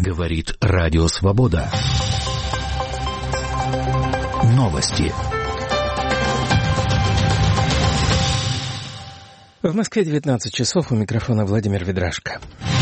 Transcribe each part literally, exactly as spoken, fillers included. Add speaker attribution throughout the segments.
Speaker 1: Говорит Радио Свобода. Новости.
Speaker 2: В Москве девятнадцать часов, у микрофона Владимир Ведрашко.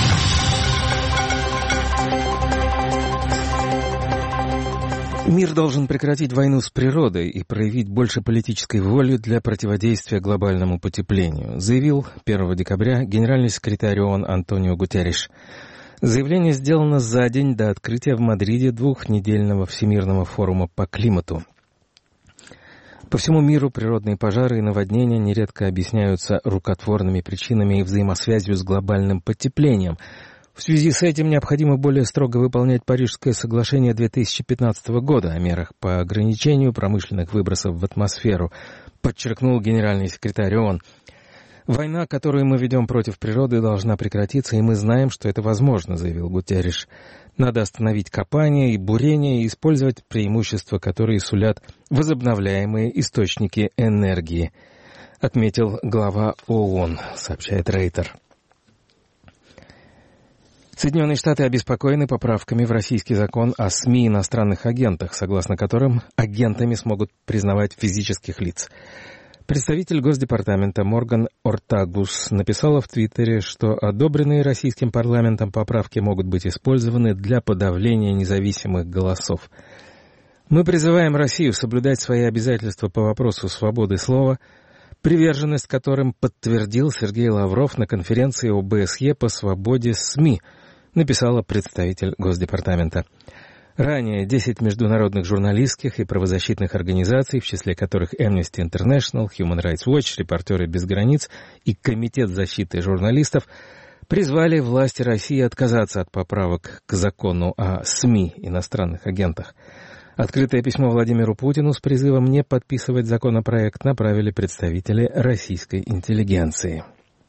Speaker 2: Мир должен прекратить войну с природой и проявить больше политической воли для противодействия глобальному потеплению, заявил первого декабря генеральный секретарь ООН Антонио Гутерриш. Заявление сделано за день до открытия в Мадриде двухнедельного Всемирного форума по климату. По всему миру природные пожары и наводнения нередко объясняются рукотворными причинами и взаимосвязью с глобальным потеплением. В связи с этим необходимо более строго выполнять Парижское соглашение две тысячи пятнадцатого года о мерах по ограничению промышленных выбросов в атмосферу, подчеркнул генеральный секретарь ООН. «Война, которую мы ведем против природы, должна прекратиться, и мы знаем, что это возможно», — заявил Гутерриш. «Надо остановить копание и бурение и использовать преимущества, которые сулят возобновляемые источники энергии», — отметил глава ООН, сообщает Рейтер. Соединенные Штаты обеспокоены поправками в российский закон о СМИ и иностранных агентах, согласно которым агентами смогут признавать физических лиц. Представитель Госдепартамента Морган Ортагус написала в Твиттере, что одобренные российским парламентом поправки могут быть использованы для подавления независимых голосов. «Мы призываем Россию соблюдать свои обязательства по вопросу свободы слова, приверженность которым подтвердил Сергей Лавров на конференции ОБСЕ по свободе СМИ», написала представитель Госдепартамента. Ранее десять международных журналистских и правозащитных организаций, в числе которых Amnesty International, Human Rights Watch, Репортеры без границ и Комитет защиты журналистов, призвали власти России отказаться от поправок к закону о СМИ, иностранных агентах. Открытое письмо Владимиру Путину с призывом не подписывать законопроект направили представители российской интеллигенции.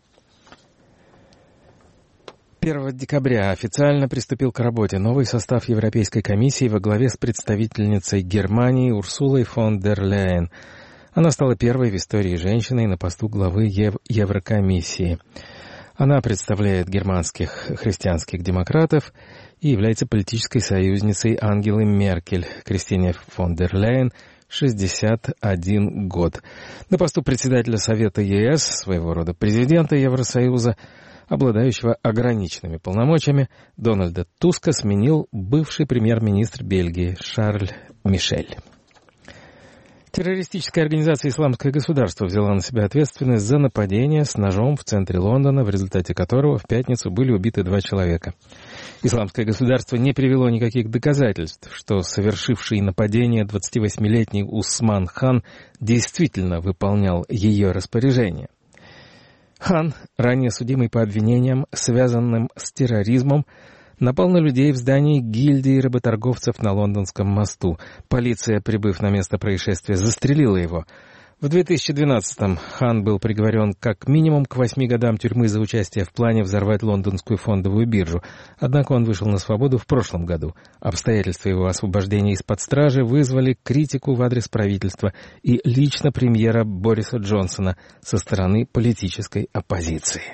Speaker 2: первого декабря официально приступил к работе новый состав Европейской комиссии во главе с представительницей Германии Урсулой фон дер Ляйен. Она стала первой в истории женщиной на посту главы Ев- Еврокомиссии. Она представляет германских христианских демократов и является политической союзницей Ангелы Меркель. Кристине фон дер Ляйен шестьдесят один год. На посту председателя Совета ЕС, своего рода президента Евросоюза, обладающего ограниченными полномочиями, Дональда Туска сменил бывший премьер-министр Бельгии Шарль Мишель. Террористическая организация «Исламское государство» взяла на себя ответственность за нападение с ножом в центре Лондона, в результате которого в пятницу были убиты два человека. «Исламское государство» не привело никаких доказательств, что совершивший нападение двадцативосьмилетний Усман Хан действительно выполнял ее распоряжение. Хан, ранее судимый по обвинениям, связанным с терроризмом, напал на людей в здании гильдии работорговцев на Лондонском мосту. Полиция, прибыв на место происшествия, застрелила его. В две тысячи двенадцатом Хан был приговорен как минимум к восьми годам тюрьмы за участие в плане взорвать лондонскую фондовую биржу. Однако он вышел на свободу в прошлом году. Обстоятельства его освобождения из-под стражи вызвали критику в адрес правительства и лично премьера Бориса Джонсона со стороны политической оппозиции.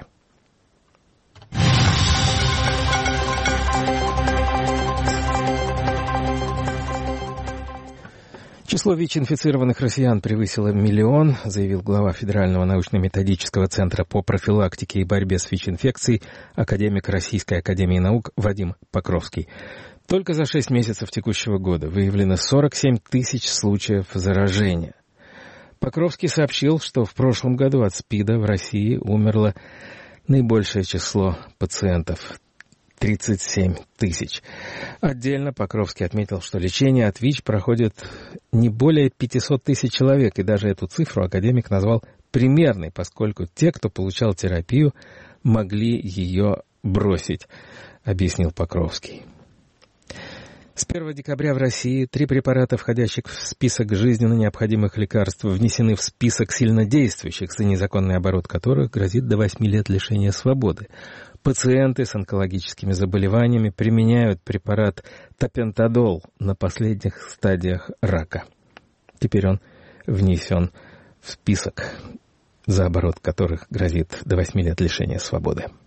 Speaker 2: Число ВИЧ-инфицированных россиян превысило миллион, заявил глава Федерального научно-методического центра по профилактике и борьбе с ВИЧ-инфекцией, академик Российской академии наук Вадим Покровский. Только за шесть месяцев текущего года выявлено сорок семь тысяч случаев заражения. Покровский сообщил, что в прошлом году от СПИДа в России умерло наибольшее число пациентов – тридцать семь тысяч. Отдельно Покровский отметил, что лечение от ВИЧ проходит не более пятьсот тысяч человек, и даже эту цифру академик назвал примерной, поскольку те, кто получал терапию, могли ее бросить, объяснил Покровский. С первого декабря в России три препарата, входящих в список жизненно необходимых лекарств, внесены в список сильнодействующих, за незаконный оборот которых грозит до восьми лет лишения свободы. Пациенты с онкологическими заболеваниями применяют препарат топентадол на последних стадиях рака. Теперь он внесен в список, за оборот которых грозит до восьми лет лишения свободы.